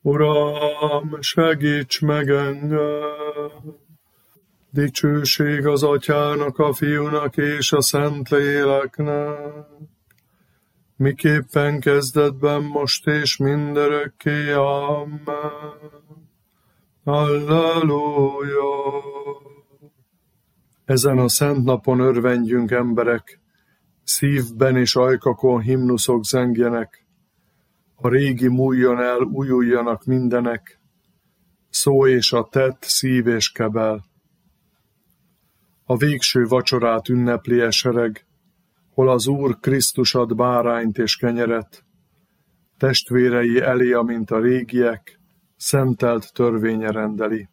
Uram, segíts meg engem! Dicsőség az Atyának, a Fiúnak és a Szentléleknek, miképpen kezdetben, most és mindörökké. Amen. Halleluja! Ezen a szent napon örvendjünk, emberek, szívben és ajkakon himnuszok zengjenek, a régi múljon el, újuljanak mindenek, szó és a tett, szív és kebel. A végső vacsorát ünnepli sereg, hol az Úr Krisztus ad bárányt és kenyeret, testvérei elé, amint a régiek, szentelt törvénye rendeli.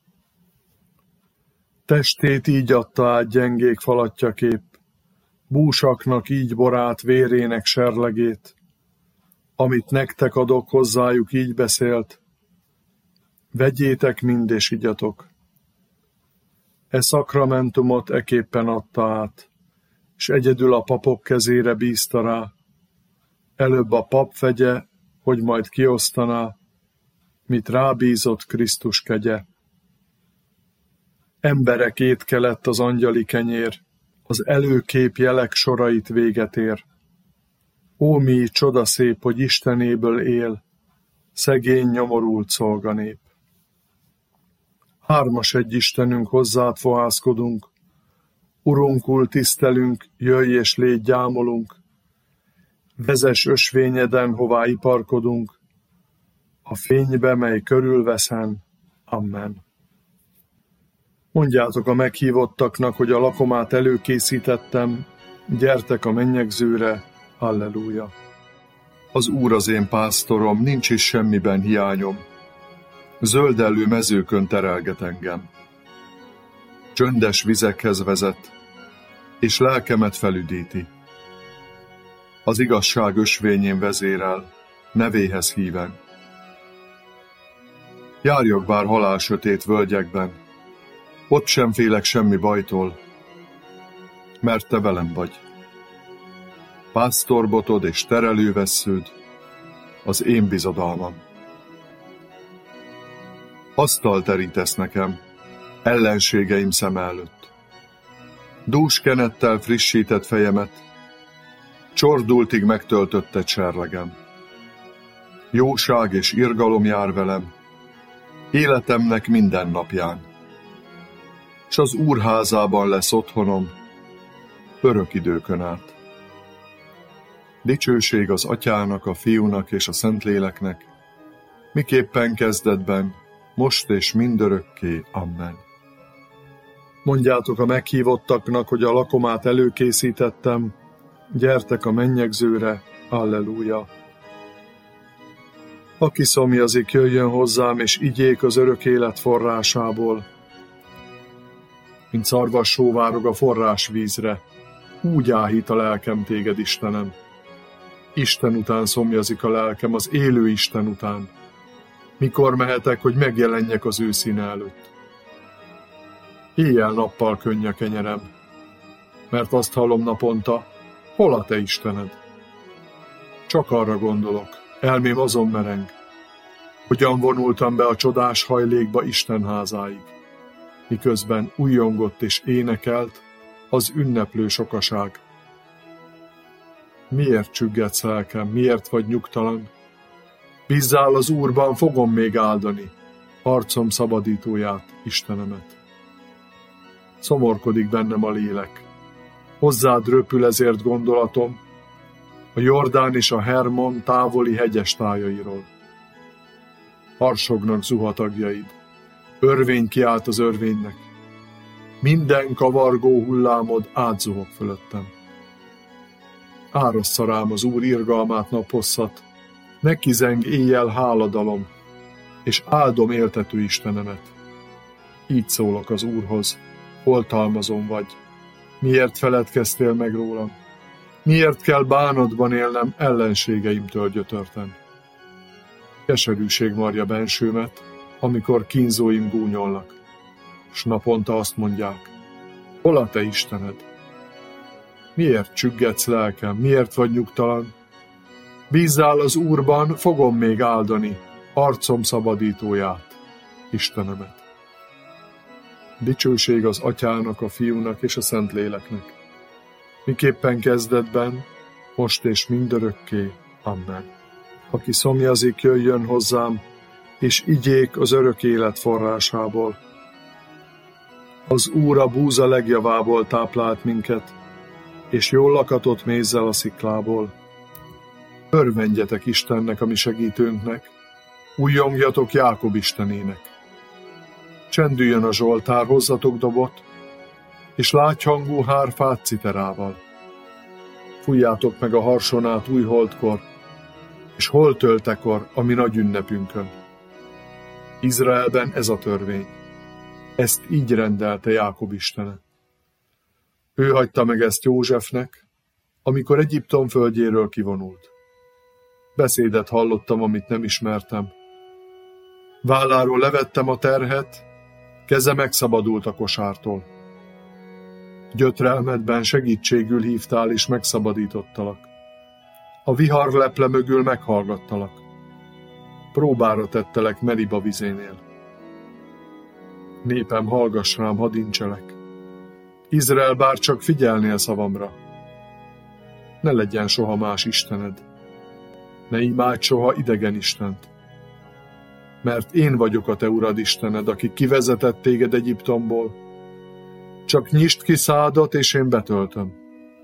Testét így adta át gyengék falatjakép, búsaknak így borát, vérének serlegét, amit nektek adok, hozzájuk így beszélt, vegyétek mind és igyatok. E szakramentumot eképpen adta át, s egyedül a papok kezére bízta rá, előbb a pap vegye, hogy majd kiosztaná, mit rábízott Krisztus kegye. Emberek étke lett az angyali kenyér, az előkép jelek sorait véget ér. Ó, mi csodaszép, hogy Istenéből él, szegény, nyomorult szolganép. Hármas egy Istenünk, hozzád fohászkodunk, Urunkul tisztelünk, jöjj és légy, gyámolunk, vezess ösvényeden, hová iparkodunk, a fénybe, mely körülveszen. Amen. Mondjátok a meghívottaknak, hogy a lakomát előkészítettem, gyertek a mennyegzőre. Halleluja! Az Úr az én pásztorom, nincs is semmiben hiányom. Zöldellő mezőkön terelget engem. Csöndes vizekhez vezet, és lelkemet felüdíti. Az igazság ösvényén vezérel, nevéhez híven. Járjak bár halálsötét völgyekben, ott sem félek semmi bajtól, mert te velem vagy. Pásztorbotod és terelővessződ, az én bizodalmam. Asztalt terítesz nekem, ellenségeim szem előtt. Dús kenettel frissített fejemet, csordultig megtöltötted serlegem. Jóság és irgalom jár velem, életemnek minden napján. S az Úr házában lesz otthonom, örök időkön át. Dicsőség az Atyának, a Fiúnak és a Szentléleknek, miképpen kezdetben, most és mindörökké. Amen. Mondjátok a meghívottaknak, hogy a lakomát előkészítettem, gyertek a mennyegzőre. Halleluja! Aki szomjazik, jöjjön hozzám, és igyék az örök élet forrásából. Mint szarvas sóvárog a forrásvízre, úgy áhít a lelkem téged, Istenem. Isten után szomjazik a lelkem, az élő Isten után. Mikor mehetek, hogy megjelenjek az ő színe előtt? Éjjel-nappal könny a kenyerem, mert azt hallom naponta, hol a te Istened? Csak arra gondolok, elmém azon mereng, hogyan vonultam be a csodás hajlékba Isten házáig, miközben újjongott és énekelt az ünneplő sokaság. Miért csüggetsz lelkem, miért vagy nyugtalan? Bízzál az Úrban, fogom még áldani arcom szabadítóját, Istenemet. Szomorkodik bennem a lélek, hozzád röpül ezért gondolatom, a Jordán és a Hermon távoli hegyes tájairól. Harsognak zuhatagjaid, örvény kiált az örvénynek, minden kavargó hullámod átzuhog fölöttem. Árassza rám az Úr irgalmát naphosszat, neki zeng éjjel háladalom, és áldom éltető Istenemet. Így szólok az Úrhoz, oltalmazom vagy. Miért feledkeztél meg rólam? Miért kell bánatban élnem ellenségeimtől gyötörten? Keserűség marja bensőmet, amikor kínzóim gúnyolnak, s naponta azt mondják, hol a te Istened? Miért csüggetsz lelkem, miért vagy nyugtalan? Bízzál az Úrban, fogom még áldani arcom szabadítóját, Istenemet. Dicsőség az Atyának, a Fiúnak és a Szentléleknek, miképpen kezdetben, most és mindörökké. Amen. Aki szomjazik, jöjjön hozzám, és igyék az örök élet forrásából. Az Úr a búza legjavából táplált minket, és jól lakatott mézzel a sziklából. Örvendjetek Istennek, a mi segítőnknek, újjongjatok Jákob Istenének. Csendüljön a zsoltár, hozzatok dobot, és lágyhangú hárfát citerával. Fújjátok meg a harsonát új holdkor, és holtöltekor, a mi nagy ünnepünkön. Izraelben ez a törvény. Ezt így rendelte Jákob Istene. Ő hagyta meg ezt Józsefnek, amikor Egyiptom földjéről kivonult. Beszédet hallottam, amit nem ismertem. Válláról levettem a terhet, keze megszabadult a kosártól. Gyötrelmedben segítségül hívtál, és megszabadítottalak. A vihar leple mögül meghallgattalak. Próbára tettelek Meriba vizénél. Népem, hallgass rám, hadd incselek. Izrael, bár csak figyelnél szavamra. Ne legyen soha más istened. Ne imádj soha idegen istent. Mert én vagyok a te urad Istened, aki kivezetett téged Egyiptomból. Csak nyisd ki szádat, és én betöltöm.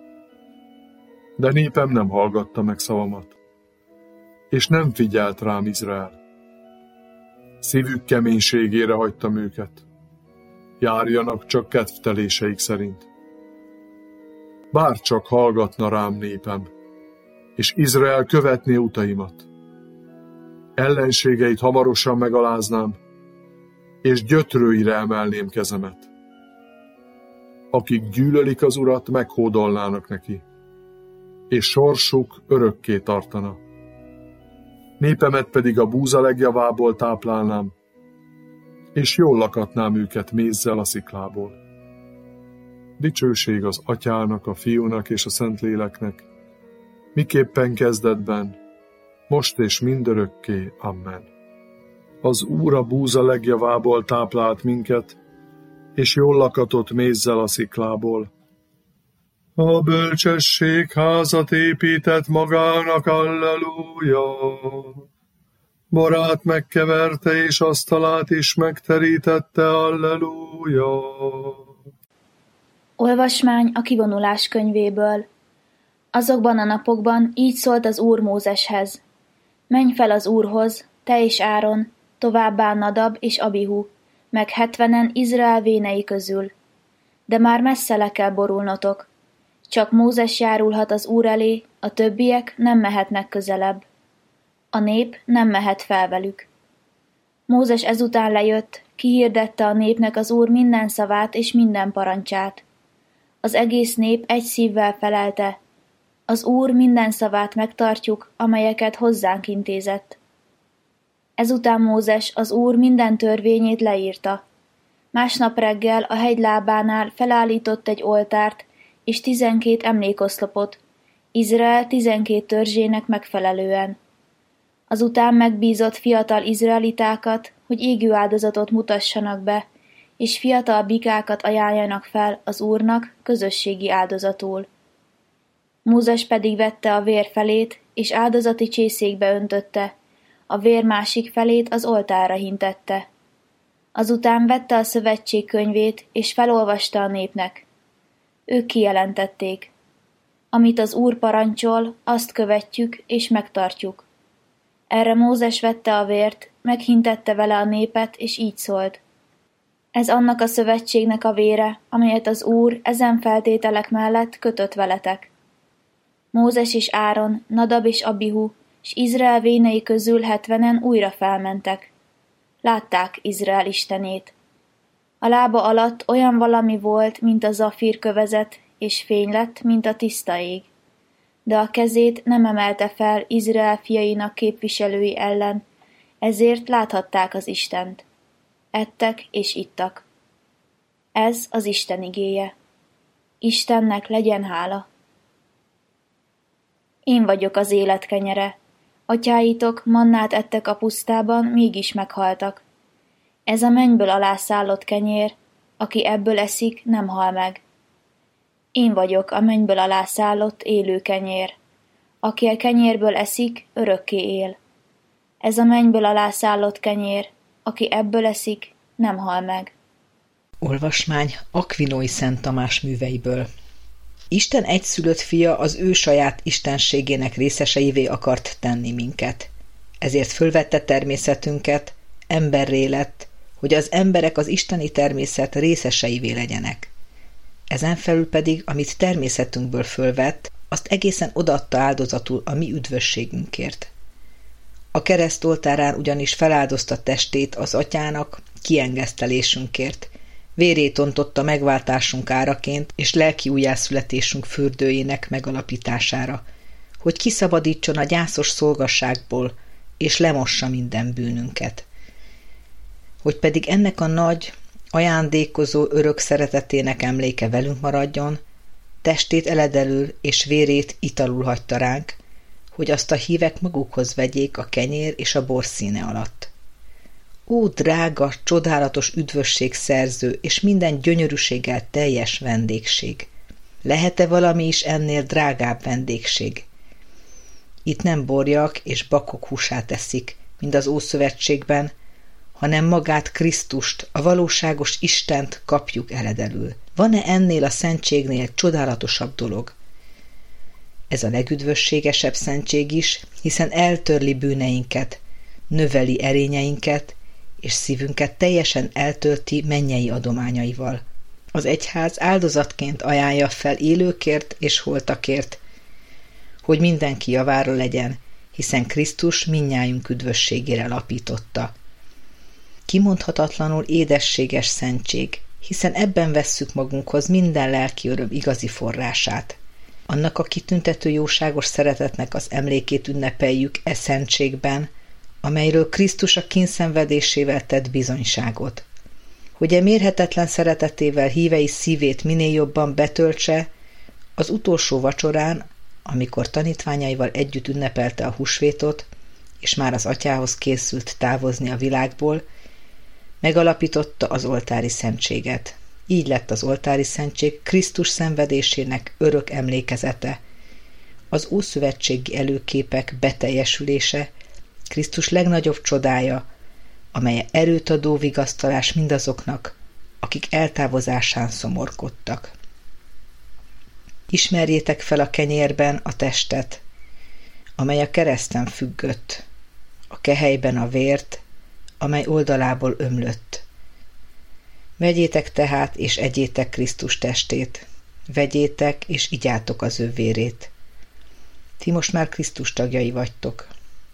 De népem nem hallgatta meg szavamat, és nem figyelt rám Izrael. Szívük keménységére hagytam őket. Járjanak csak kedvteléseik szerint. Bár csak hallgatna rám népem, és Izrael követné utaimat. Ellenségeit hamarosan megaláznám, és gyötrőire emelném kezemet. Akik gyűlölik az Urat, meghódolnának neki, és sorsuk örökké tartana. Népemet pedig a búza legjavából táplálnám, és jól lakatnám őket mézzel a sziklából. Dicsőség az Atyának, a Fiúnak és a Szentléleknek, miképpen kezdetben, most és mindörökké. Amen. Az Úr a búza legjavából táplált minket, és jól lakatott mézzel a sziklából. A bölcsesség házat épített magának, alleluja! Borát megkeverte, és asztalát is megterítette, alleluja! Olvasmány a kivonulás könyvéből. Azokban a napokban így szólt az Úr Mózeshez. Menj fel az Úrhoz, te és Áron, továbbá Nadab és Abihu, meg 70 Izrael vénei közül. De már messze le kell borulnotok. Csak Mózes járulhat az Úr elé, a többiek nem mehetnek közelebb. A nép nem mehet fel velük. Mózes ezután lejött, kihirdette a népnek az Úr minden szavát és minden parancsát. Az egész nép egy szívvel felelte: az Úr minden szavát megtartjuk, amelyeket hozzánk intézett. Ezután Mózes az Úr minden törvényét leírta. Másnap reggel a hegy lábánál felállított egy oltárt és 12 emlékoszlopot, Izrael 12 törzsének megfelelően. Azután megbízott fiatal izraelitákat, hogy égő áldozatot mutassanak be, és fiatal bikákat ajánljanak fel az Úrnak közösségi áldozatul. Mózes pedig vette a vér felét, és áldozati csészékbe öntötte, a vér másik felét az oltárra hintette. Azután vette a szövetség könyvét, és felolvasta a népnek. Ők kijelentették: amit az Úr parancsol, azt követjük és megtartjuk. Erre Mózes vette a vért, meghintette vele a népet, és így szólt: ez annak a szövetségnek a vére, amelyet az Úr ezen feltételek mellett kötött veletek. Mózes és Áron, Nadab és Abihu, s Izrael vénei közül 70 újra felmentek. Látták Izrael istenét. A lába alatt olyan valami volt, mint a zafír kövezet, és fény lett, mint a tiszta ég. De a kezét nem emelte fel Izrael fiainak képviselői ellen, ezért láthatták az Istent. Ettek és ittak. Ez az Isten igéje. Istennek legyen hála. Én vagyok az élet kenyere. Atyáitok mannát ettek a pusztában, mégis meghaltak. Ez a mennyből alászállott kenyér, aki ebből eszik, nem hal meg. Én vagyok a mennyből alászállott élő kenyér. Aki a kenyérből eszik, örökké él. Ez a mennyből alászállott kenyér, aki ebből eszik, nem hal meg. Olvasmány Akvinói Szent Tamás műveiből. Isten egyszülött fia az ő saját istenségének részeseivé akart tenni minket. Ezért fölvette természetünket, emberré lett, hogy az emberek az isteni természet részeseivé legyenek. Ezen felül pedig, amit természetünkből fölvett, azt egészen odaadta áldozatul a mi üdvösségünkért. A kereszt oltárán ugyanis feláldozta testét az atyának kiengesztelésünkért, vérét ontotta megváltásunk áraként és lelki újjászületésünk fürdőjének megalapítására, hogy kiszabadítson a gyászos szolgasságból, és lemossa minden bűnünket. Hogy pedig ennek a nagy, ajándékozó örök szeretetének emléke velünk maradjon, testét eledelül és vérét italul hagyta ránk, hogy azt a hívek magukhoz vegyék a kenyér és a bor színe alatt. Ó, drága, csodálatos üdvösség szerző és minden gyönyörűséggel teljes vendégség! Lehet-e valami is ennél drágább vendégség? Itt nem borjak és bakok húsát eszik, mint az Ószövetségben, hanem magát Krisztust, a valóságos Istent kapjuk eledelül. Van-e ennél a szentségnél csodálatosabb dolog? Ez a legüdvösségesebb szentség is, hiszen eltörli bűneinket, növeli erényeinket, és szívünket teljesen eltölti mennyei adományaival. Az egyház áldozatként ajánlja fel élőkért és holtakért, hogy mindenki javára legyen, hiszen Krisztus mindnyájunk üdvösségére alapította. Kimondhatatlanul édességes szentség, hiszen ebben vesszük magunkhoz minden lelki öröm igazi forrását. Annak a kitüntető jóságos szeretetnek az emlékét ünnepeljük e szentségben, amelyről Krisztus a kínszenvedésével tett bizonyságot. Hogy e mérhetetlen szeretetével hívei szívét minél jobban betöltse, az utolsó vacsorán, amikor tanítványaival együtt ünnepelte a húsvétot, és már az atyához készült távozni a világból, megalapította az oltári szentséget. Így lett az oltári szentség Krisztus szenvedésének örök emlékezete, az ószövetségi előképek beteljesülése, Krisztus legnagyobb csodája, amely erőt adó vigasztalás mindazoknak, akik eltávozásán szomorkodtak. Ismerjétek fel a kenyérben a testet, amely a kereszten függött, a kehelyben a vért, amely oldalából ömlött. Vegyétek tehát és egyétek Krisztus testét, vegyétek és igyátok az ő vérét. Ti most már Krisztus tagjai vagytok.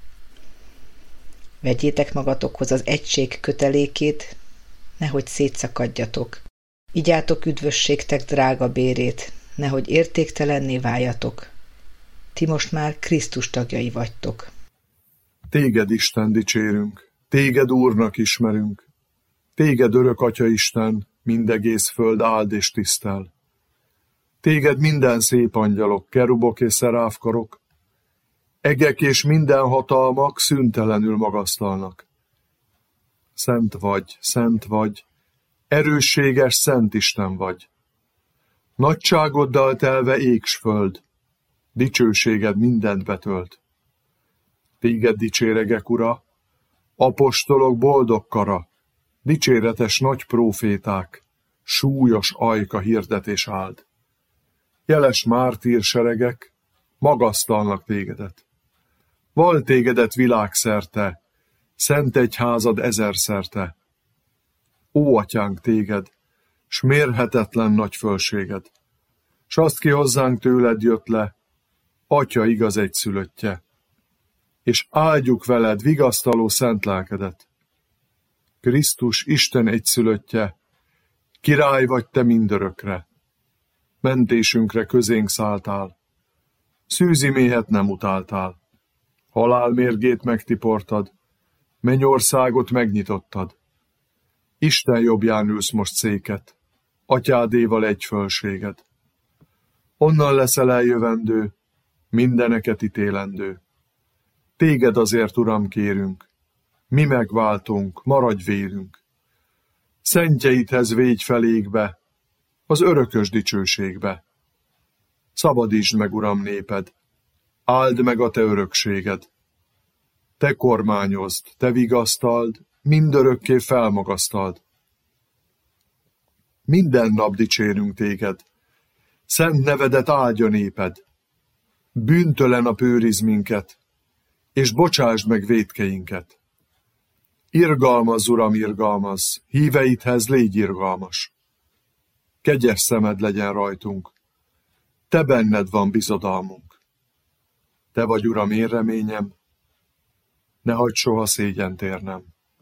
Vegyétek magatokhoz az egység kötelékét, nehogy szétszakadjatok. Igyátok üdvösségtek drága bérét, nehogy értéktelenné váljatok. Ti most már Krisztus tagjai vagytok. Téged, Isten, dicsérünk, téged Úrnak ismerünk. Téged, örök Atya Isten, mindegész föld áld és tisztel. Téged minden szép angyalok, kerubok és szeráfkarok, egek és minden hatalmak szüntelenül magasztalnak. Szent vagy, erősséges Szent Isten vagy. Nagyságoddal telve ég s föld, dicsőséged mindent betölt. Téged dicséregek, Ura, apostolok boldog kara, dicséretes nagy próféták, súlyos ajka hirdetés áld. Jeles mártírseregek magasztalnak tégedet. Val tégedet világszerte, szent egyházad ezerszerte. Ó, atyánk, téged, s mérhetetlen nagy fölséged, s azt ki hozzánk tőled jött le, Atya igaz egyszülöttje, és áldjuk veled vigasztaló szent lelkedet. Krisztus Isten egyszülöttje, király vagy te mindörökre, mentésünkre közénk szálltál, szűzi méhet nem utáltál, halál mérgét megtiportad, mennyországot megnyitottad. Isten jobbján ülsz most széket, atyádéval egy fölséged. Onnan leszel eljövendő, mindeneket ítélendő. Téged azért, Uram, kérünk, mi megváltunk, maradj vélünk. Szentjeidhez végy felégbe, az örökös dicsőségbe. Szabadítsd meg, Uram, néped, áld meg a te örökséged. Te kormányozd, te vigasztald, mindörökké felmagasztald. Minden nap dicsérünk téged, szent nevedet áldja néped. Bűntelen nap őriz minket, és bocsásd meg vétkeinket. Irgalmazz, Uram, irgalmazz, híveidhez légy irgalmas. Kegyes szemed legyen rajtunk, te benned van bizodalmunk. Te vagy, Uram, én reményem, ne hagyd soha szégyent érnem.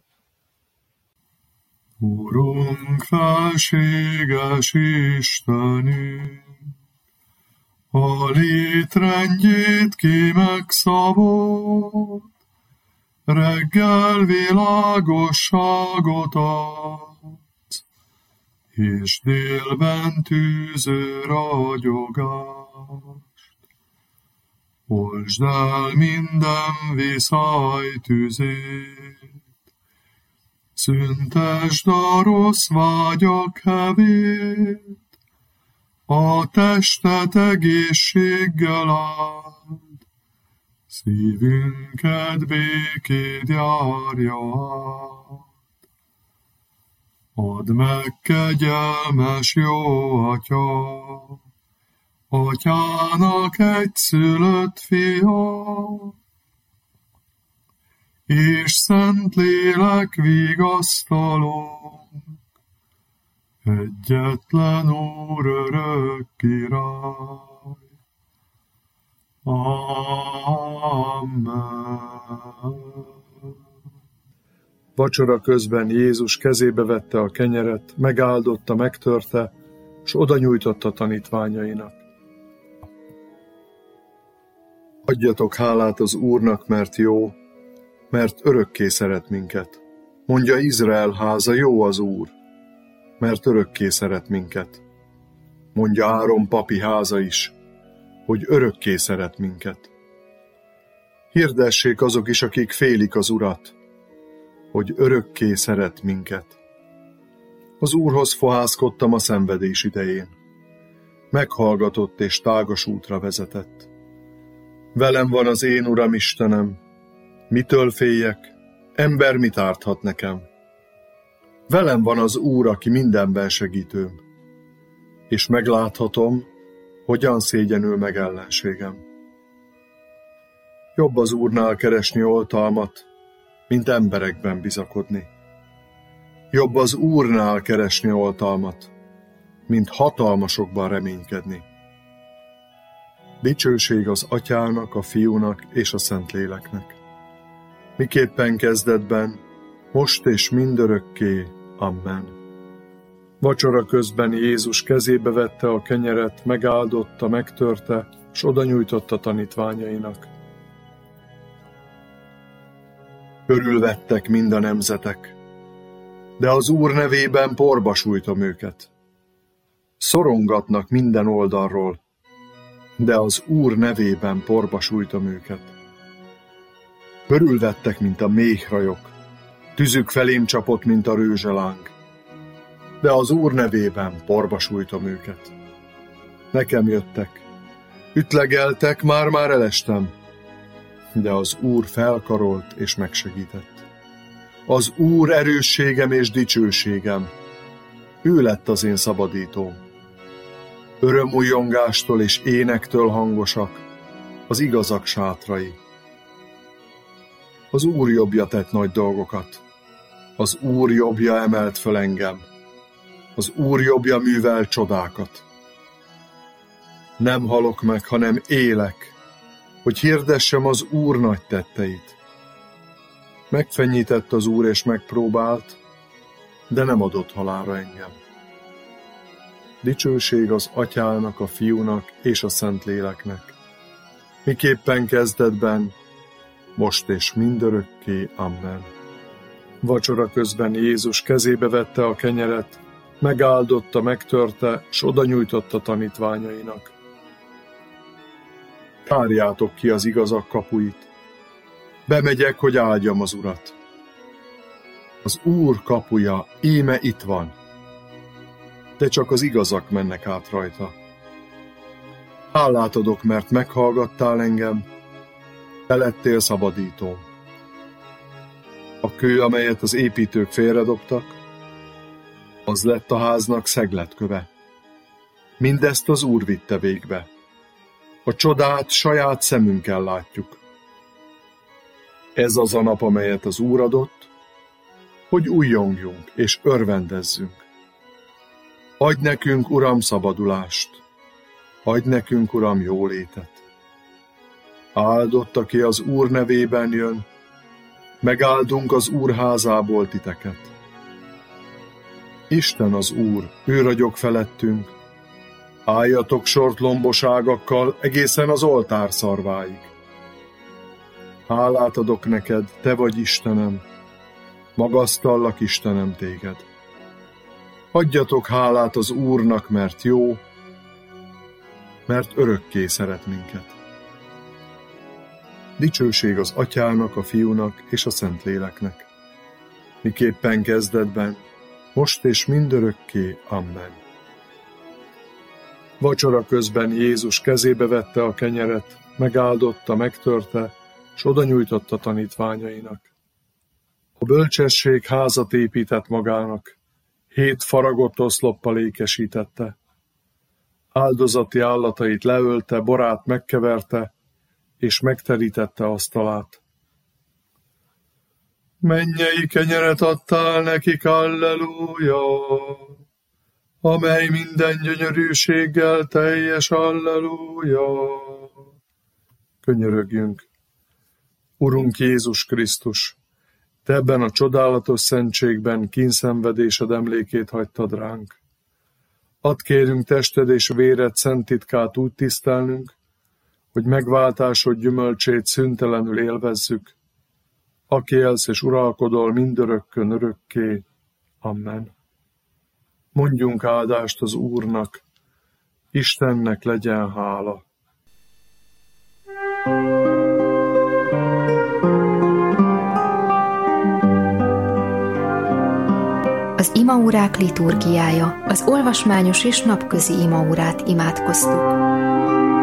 Urunk, felséges Istenünk, a létrendjét ki megszabott, reggel világosságot adsz, és délben tűző ragyogást. Oltsd el minden viszály tüzét, szüntesd a rossz vágyak hevét, a testet egészséggel áld, szívünket békét járja át. Add meg, kegyelmes jó Atya, Atyának egyszülött fia, és Szentlélek vigasztalónk, egyetlen Úr, örök Király. Amen. Vacsora közben Jézus kezébe vette a kenyeret, megáldotta, megtörte, s oda nyújtotta tanítványainak. Adjatok hálát az Úrnak, mert jó, mert örökké szeret minket. Mondja Izrael háza, jó az Úr, mert örökké szeret minket. Mondja Áron papi háza is, hogy örökké szeret minket. Hirdessék azok is, akik félik az Urat, hogy örökké szeret minket. Az Úrhoz fohászkodtam a szenvedés idején. Meghallgatott és tágas útra vezetett. Velem van az én Uram Istenem, mitől féljek, ember mit árthat nekem? Velem van az Úr, aki mindenben segítőm, és megláthatom, hogyan szégyenül meg ellenségem. Jobb az Úrnál keresni oltalmat, mint emberekben bizakodni. Jobb az Úrnál keresni oltalmat, mint hatalmasokban reménykedni. Dicsőség az Atyának, a Fiúnak és a Szentléleknek. Miképpen kezdetben, most és mindörökké. Amen. Vacsora közben Jézus kezébe vette a kenyeret, megáldotta, megtörte, s oda nyújtotta tanítványainak. Körülvettek mind a nemzetek, de az Úr nevében porba sújtom őket. Szorongatnak minden oldalról, de az Úr nevében porba sújtom őket. Körülvettek, mint a méhrajok, tüzük felém csapott, mint a rőzseláng, de az Úr nevében porba sújtom őket. Nekem jöttek, ütlegeltek, már elestem, de az Úr felkarolt és megsegített. Az Úr erősségem és dicsőségem, ő lett az én szabadítóm. Örömújjongástól és énektől hangosak az igazak sátrai. Az Úr jobbja tett nagy dolgokat, az Úr jobbja emelt föl engem, az Úr jobbja művel csodákat. Nem halok meg, hanem élek, hogy hirdessem az Úr nagy tetteit. Megfenyített az Úr és megpróbált, de nem adott halálra engem. Dicsőség az Atyának, a Fiúnak és a Szentléleknek. Miképpen kezdetben, most és mindörökké. Amen. Vacsora közben Jézus kezébe vette a kenyeret, megáldotta, megtörte, s oda nyújtotta tanítványainak. Tárjátok ki az igazak kapuit, Bemegyek, hogy áldjam az Urat. Az Úr kapuja íme itt van, de csak az igazak mennek át rajta. Hálát adok, mert meghallgattál engem, te lettél szabadítóm. A kő, amelyet az építők félredobtak, az lett a háznak szegletköve. Mindezt az Úr vitte végbe. A csodát saját szemünkkel látjuk. Ez az a nap, amelyet az Úr adott, hogy újjongjunk és örvendezzünk. Adj nekünk, Uram, szabadulást, adj nekünk, Uram, jólétet. Áldott, aki az Úr nevében jön, megáldunk az Úr házából titeket. Isten az Úr, ő ragyog felettünk, álljatok sort lomboságakkal egészen az oltár szarváig. Hálát adok neked, te vagy Istenem, magasztallak, Istenem, téged. Adjatok hálát az Úrnak, mert jó, mert örökké szeret minket. Dicsőség az Atyának, a Fiúnak és a Szentléleknek, miképpen kezdetben, most és mindörökké. Amen. Vacsora közben Jézus kezébe vette a kenyeret, megáldotta, megtörte, s oda nyújtotta tanítványainak. A bölcsesség házat épített magának, 7 faragott oszloppal ékesítette. Áldozati állatait leölte, borát megkeverte, és megterítette asztalát. Mennyei kenyeret adtál nekik, alleluja, amely minden gyönyörűséggel teljes, alleluja. Könyörögjünk. Urunk Jézus Krisztus, te ebben a csodálatos szentségben kínszenvedésed emlékét hagytad ránk. Add, kérünk, tested és véred szent titkát úgy tisztelnünk, hogy megváltásod gyümölcsét szüntelenül élvezzük, aki élsz és uralkodol mindörökkön örökké. Amen. Mondjunk áldást az Úrnak, Istennek legyen hála. Az imaórák liturgiája, az olvasmányos és napközi imaórát imádkoztuk.